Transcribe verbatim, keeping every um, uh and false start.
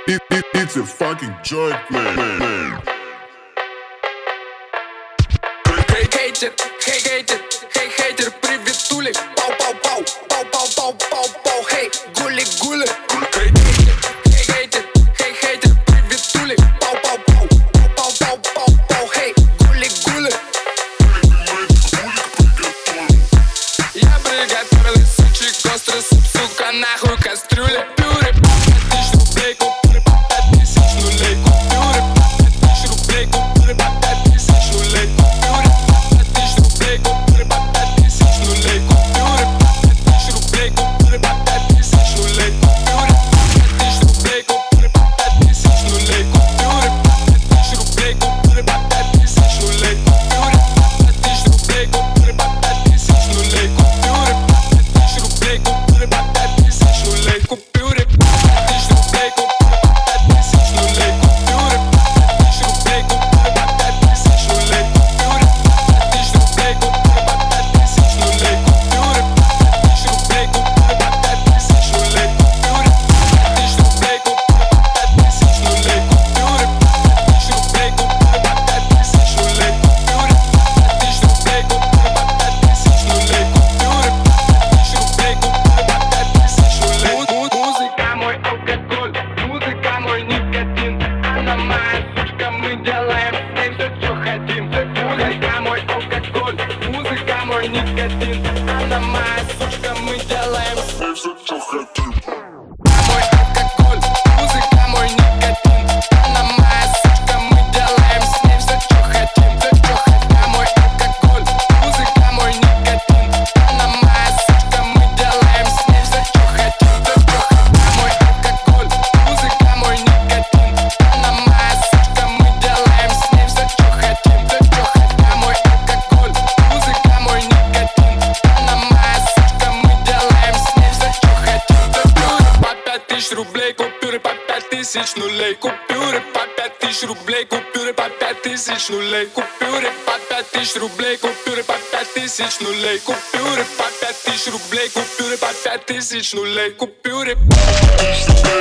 it, it, it's a fucking joint play. Хей, хейтер, хей, хейтер, хей, хейтер, приветули. Пау, пау, пау, пау, пау, пау, пау, пау, хей, гули, гули. Хей, хейтер, хей, хейтер, хей, хейтер, приветули. Пау, пау, пау, пау, пау, пау, пау, хей, гули, гули. Я приготовил сучий острый суп, сука, нахуй кастрюля. Пюре, пять тысяч рублей, купюры по пять тысяч нулей. Купюры по пять тысяч рублей, купюры по пять тысяч нулей. Купюры по пять тысяч рублей, купюры по пять тысяч нулей. Купюры по пять тысяч рублей, купюры по пять тысяч нулей. Купюры по пять тысяч рублей, купюры по пять тысяч нулей. Купюры по пять тысяч рублей, купюры по пять тысяч нулей. Купюры по пять тысяч рублей, купюры по пять тысяч нулей. Купюры по пять тысяч рублей, купюры по пять тысяч нулей. Купюры по пять тысяч рублей, купюры по пять тысяч нулей. Купюры по пять тысяч рублей, купюры по пять тысяч нулей. Купюры по пять тысяч рублей, купюры по пять тысяч нулей. Купюры по пять тысяч рублей, купюры по пять тысяч нулей. Купюры по пять тысяч рублей, купюры по пять тысяч нулей. Купюры по пять тысяч рублей, купюры по пять тысяч нулей. Купюры по пять тысяч рублей, купюры по пять тысяч нулей. Купюры по пять тысяч рублей, купюры по пять тысяч нулей. Музыка мой алкоголь, музыка мой никотин. Она моя сучка, мы делаем с ней все, что хотим. Музыка мой алкоголь, музыка мой никотин. Она моя сучка, мы делаем с ней все, что хотим. Мой алкоголь, музыка мой никотин. Она моя сучка, мы делаем с ней все, что хотим. Все, что хотим. Мой алкоголь, музыка мой никотин. Она моя сучка, мы делаем с ней все, что хотим. Все, что хотим. Мой алкоголь, музыка мой никотин. Она моя сучка, мы делаем с ней все, что хотим. Все, что хотим. Мой алкоголь, музыка мой никотин. Она моя сучка, мы делаем с ней все, что хотим. Купюры по пять тысяч рублей, купюры по пять тысяч нулей. Купюры по пять тысяч рублей, купюры по пять тысяч нулей. Купюры по пять тысяч рублей, купюры по пять тысяч нулей. Купюры по пять тысяч рублей, купюры по пять тысяч нулей. Купюры по пять тысяч рублей.